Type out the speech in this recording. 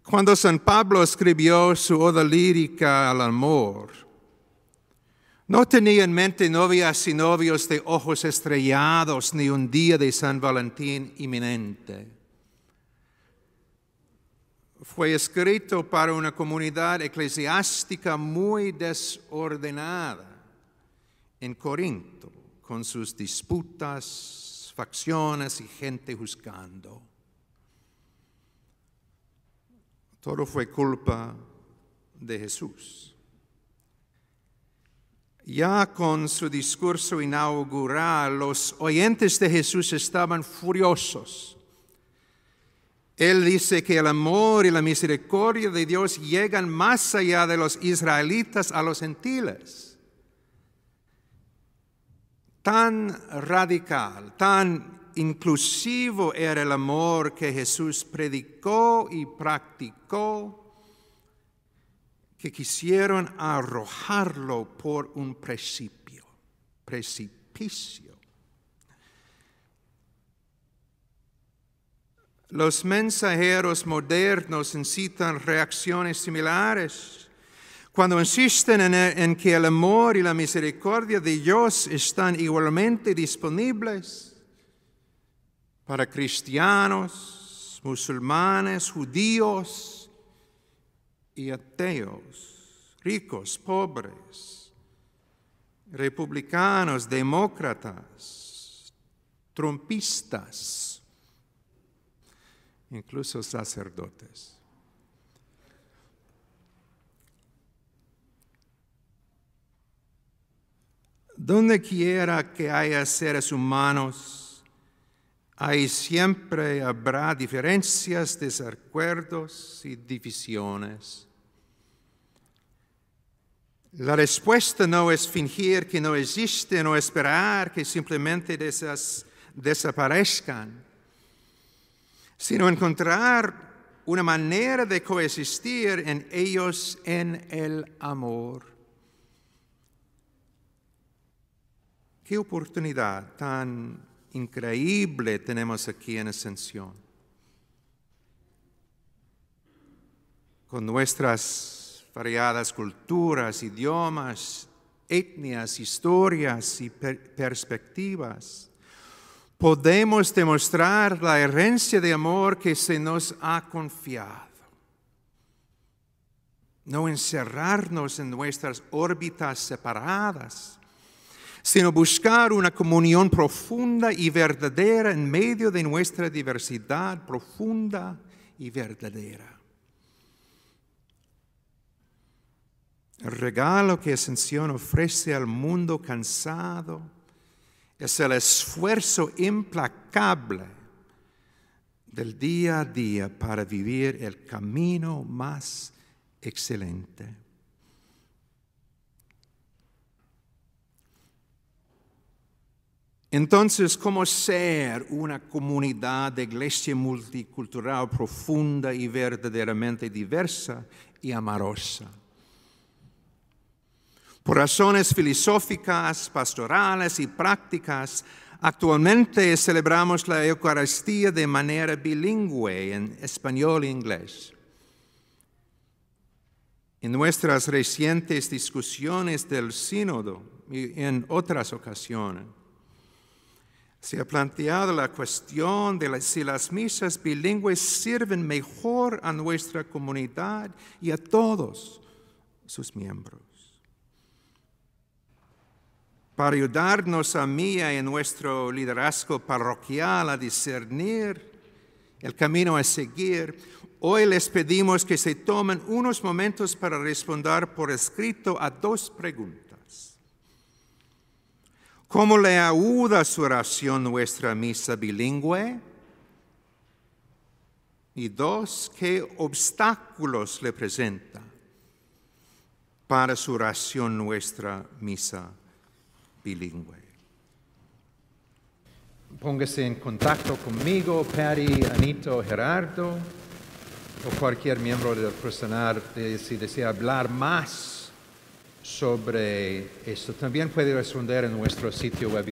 Cuando San Pablo escribió su oda lírica al amor, no tenía en mente novias y novios de ojos estrellados ni un día de San Valentín inminente. Fue escrito para una comunidad eclesiástica muy desordenada en Corinto, con sus disputas, facciones y gente juzgando. Todo fue culpa de Jesús. Ya con su discurso inaugural, los oyentes de Jesús estaban furiosos. Él dice que el amor y la misericordia de Dios llegan más allá de los israelitas a los gentiles. Tan radical, tan inclusivo era el amor que Jesús predicó y practicó, que quisieron arrojarlo por un precipicio. Los mensajeros modernos incitan reacciones similares cuando insisten en que el amor y la misericordia de Dios están igualmente disponibles para cristianos, musulmanes, judíos y ateos, ricos, pobres, republicanos, demócratas, trumpistas, incluso sacerdotes. Donde quiera que haya seres humanos, siempre habrá diferencias, desacuerdos y divisiones. La respuesta no es fingir que no existen o esperar que simplemente desaparezcan, sino encontrar una manera de coexistir en ellos en el amor. Qué oportunidad tan increíble tenemos aquí en Ascensión. Con nuestras variadas culturas, idiomas, etnias, historias y perspectivas, podemos demostrar la herencia de amor que se nos ha confiado. No encerrarnos en nuestras órbitas separadas, sino buscar una comunión profunda y verdadera en medio de nuestra diversidad profunda y verdadera. El regalo que Ascensión ofrece al mundo cansado es el esfuerzo implacable del día a día para vivir el camino más excelente. Entonces, ¿cómo ser una comunidad de iglesia multicultural profunda y verdaderamente diversa y amorosa? Por razones filosóficas, pastorales y prácticas, actualmente celebramos la Eucaristía de manera bilingüe, en español e inglés. En nuestras recientes discusiones del sínodo y en otras ocasiones, se ha planteado la cuestión de si las misas bilingües sirven mejor a nuestra comunidad y a todos sus miembros. Para ayudarnos a mí y en nuestro liderazgo parroquial a discernir el camino a seguir, hoy les pedimos que se tomen unos momentos para responder por escrito a 2 preguntas. ¿Cómo le ayuda su oración nuestra misa bilingüe? Y 2, ¿qué obstáculos le presenta para su oración nuestra misa bilingüe? Póngase en contacto conmigo, Patty, Anito, Gerardo, o cualquier miembro del personal si desea hablar más sobre esto. También puede responder en nuestro sitio web.